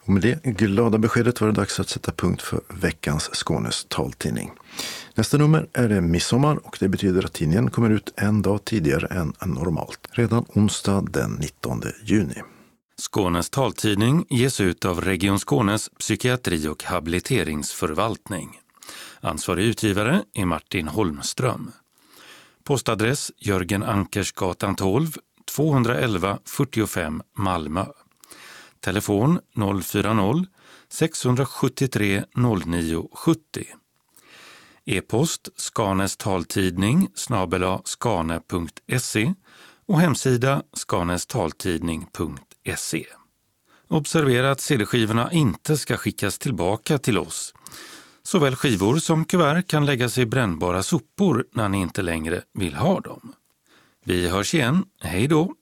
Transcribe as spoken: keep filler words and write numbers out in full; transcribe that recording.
Och med det glada beskedet var det dags att sätta punkt för veckans Skånes taltidning. Nästa nummer är det midsommar och det betyder att tidningen kommer ut en dag tidigare än normalt. Redan onsdag den nittonde juni. Skånes taltidning ges ut av Region Skånes psykiatri- och habiliteringsförvaltning. Ansvarig utgivare är Martin Holmström. Postadress Jörgen Ankersgatan tolv, tvåhundraelva fyrtiofem Malmö. Telefon noll fyra noll sex sju tre noll nio sju noll. E-post Skanes taltidning snabel-a skane punkt se och hemsida skanestaltidning punkt se. Observera att C D-skivorna inte ska skickas tillbaka till oss. Såväl skivor som kuvert kan läggas i brännbara sopor när ni inte längre vill ha dem. Vi hörs igen. Hej då!